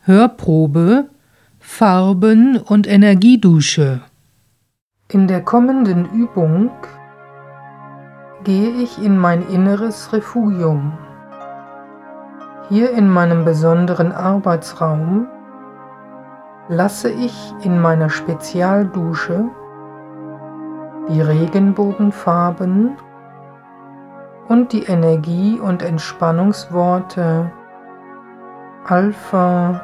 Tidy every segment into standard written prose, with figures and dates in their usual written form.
Hörprobe Farben- und Energiedusche. In der kommenden Übung gehe ich in mein inneres Refugium. Hier in meinem besonderen Arbeitsraum lasse ich in meiner Spezialdusche die Regenbogenfarben und die Energie- und Entspannungsworte Alpha,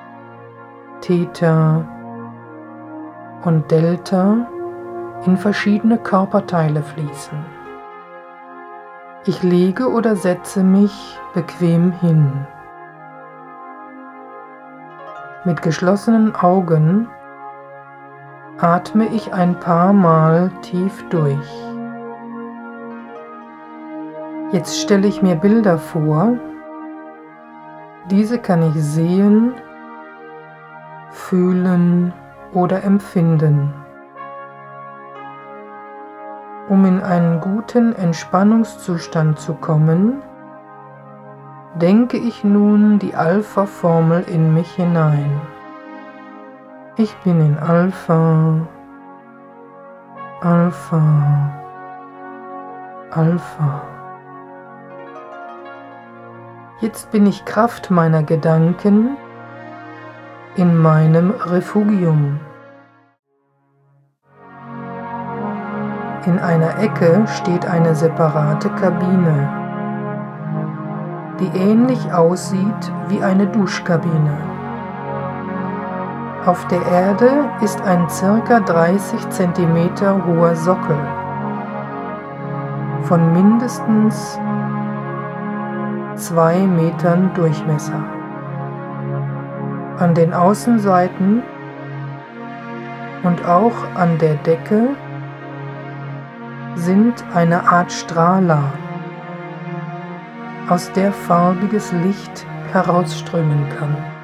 Theta und Delta in verschiedene Körperteile fließen. Ich lege oder setze mich bequem hin. Mit geschlossenen Augen atme ich ein paar Mal tief durch. Jetzt stelle ich mir Bilder vor. Diese kann ich sehen, fühlen oder empfinden. Um in einen guten Entspannungszustand zu kommen, denke ich nun die Alpha-Formel in mich hinein. Ich bin in Alpha, Alpha, Alpha. Jetzt bin ich Kraft meiner Gedanken in meinem Refugium. In einer Ecke steht eine separate Kabine, die ähnlich aussieht wie eine Duschkabine. Auf der Erde ist ein ca. 30 cm hoher Sockel von mindestens 2 Metern Durchmesser. An den Außenseiten und auch an der Decke sind eine Art Strahler, aus der farbiges Licht herausströmen kann.